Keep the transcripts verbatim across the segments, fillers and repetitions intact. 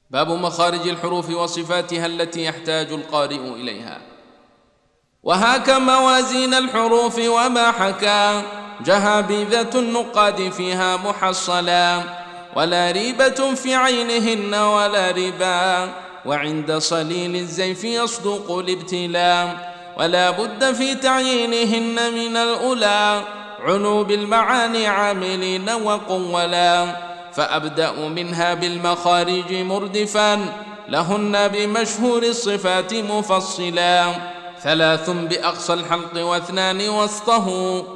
باب مخارج الحروف وصفاتها التي يحتاج القارئ إليها. وهاك موازين الحروف وما حكى جهابذة النقاد فيها محصلا، ولا ريبة في عينهن ولا ربا، وعند صليل الزيف يصدق الابتلاء، ولا بد في تعيينهن من الأولى عنو بالمعاني عاملين وقولا. فأبدأ منها بالمخارج مردفا لهن بمشهور الصفات مفصلا، ثلاث بأقصى الحلق واثنان وسطه،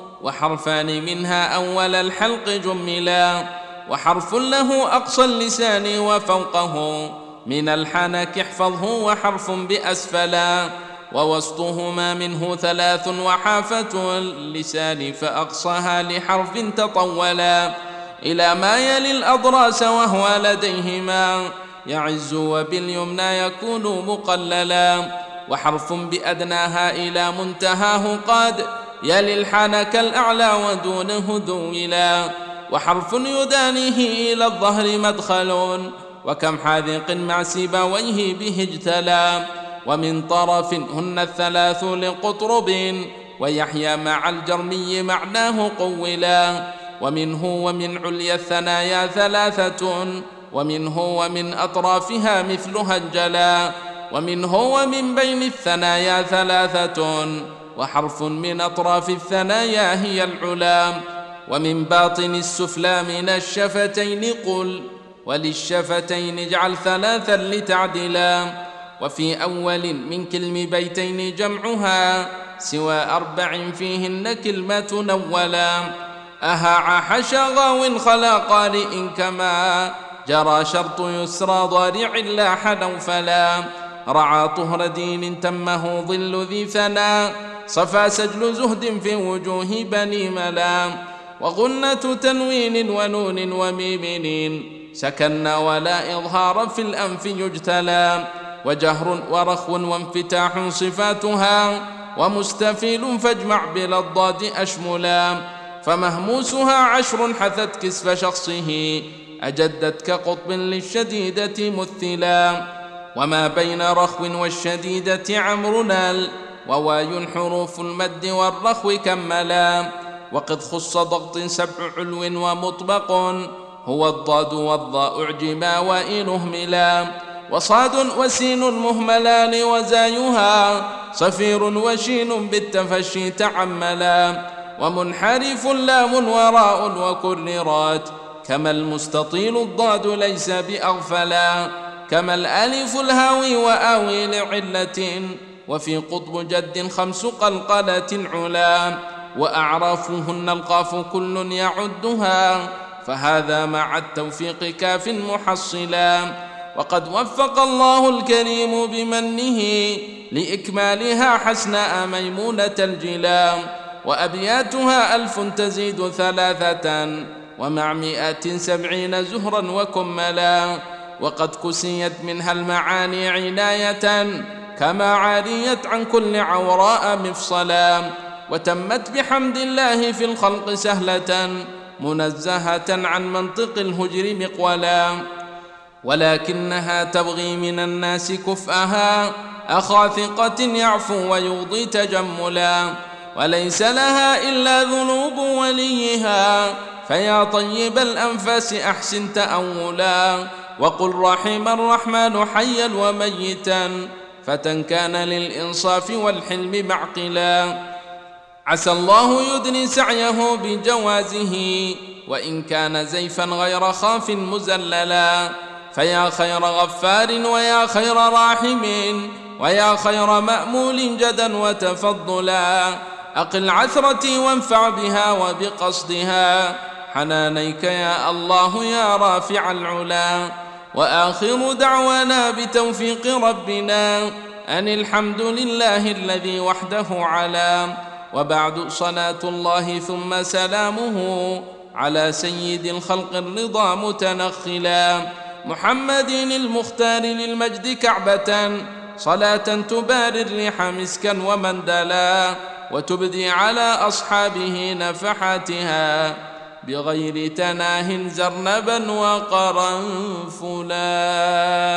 وحرفان منها أول الحلق جملا، وحرف له أقصى اللسان وفوقه من الحنك احفظه، وحرف بأسفلا، ووسطهما منه ثلاث وحافة اللسان فأقصاها لحرف تطولا، إلى ما يلي الأضراس وهو لديهما يعز وباليمنى يكون مقللا، وحرف بأدناها إلى منتهاه قد يلي الحنك الأعلى ودونه ذولا، وحرف يدانيه إلى الظهر مدخل، وكم حاذق مع سيبويه به اجتلى، ومن طرف هن الثلاث لقطرب، ويحيى مع الجرمي معناه قولا، ومنه ومن عليا الثنايا ثلاثة، ومنه ومن أطرافها مثلها الجلا، ومنه ومن بين الثنايا ثلاثة، وحرف من أطراف الثنايا هي العلا، ومن باطن السفلى من الشفتين قل، وللشفتين اجعل ثلاثا لتعدلا، وفي أول من كلم بيتين جمعها سوى أربع فيهن كلمة نولا، أهاع حشا غاو خلا قارئ كما جرى شرط يسرى ضارع لا حنو فلا، رعى طهر دين تمه ظل ذي ثنا، صفى سجل زهد في وجوه بني ملا، وغنة تنوين ونون وميمين سكن ولا إظهار في الأنف يجتلى، وجهر ورخو وانفتاح صفاتها، ومستفيل فاجمع بلا الضاد أشملا، فمهموسها عشر حثت كسف شخصه أجدت كقطب للشديدة مثلا، وما بين رخو والشديدة عمرنا وواي حروف المد والرخو كملا، وقد خص ضغط سبع علو ومطبق هو الضاد والضاء اعجما وإن اهملا، وصاد وسين مهملان وزايها صفير وشين بالتفشي تعملا، ومنحرف لام وراء وكررات كما المستطيل الضاد ليس بأغفلا، كما الألف الهاوي وآوي لعلة، وفي قطب جد خمس قلقلة علا، وأعرافهن القاف كل يعدها، فهذا مع التوفيق كاف محصلا، وقد وفق الله الكريم بمنه لإكمالها حسناء ميمونة الجلا، وأبياتها ألف تزيد ثلاثة ومع مئة سبعين زهرا وكملا، وقد كسيت منها المعاني عناية كما عاريت عن كل عوراء مفصلا، وتمت بحمد الله في الخلق سهلة منزهة عن منطق الهجر مقولا، ولكنها تبغي من الناس كفءها أخا ثقة يعفو ويوضي تجملا، وليس لها إلا ذنوب وليها، فيا طيب الأنفاس أحسن تأولا، وقل رحم الرحمن حيا وميتا فتى كان للإنصاف والحلم معقلا، عسى الله يدني سعيه بجوازه وإن كان زيفا غير خاف مزللا، فيا خير غفار ويا خير راحم ويا خير مأمول جدا وتفضلا، أقل عثرتي وانفع بها وبقصدها حنانيك يا الله يا رافع العلا، وآخر دعوانا بتوفيق ربنا أن الحمد لله الذي وحده علا، وبعد صلاة الله ثم سلامه على سيد الخلق الرضا متنخلا، محمد المختار للمجد كعبة صلاة تباري الريح مسكا ومندلا، وتبدي على أصحابه نفحاتها بغير تناه زرنبا وقرنفلا.